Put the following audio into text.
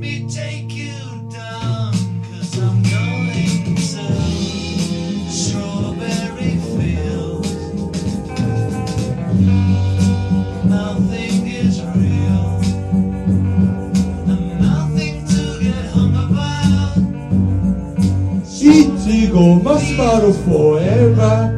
me take you down, 'cause I'm going to the strawberry field. Nothing is real, and nothing to get hung about. いちごマシュマロ forever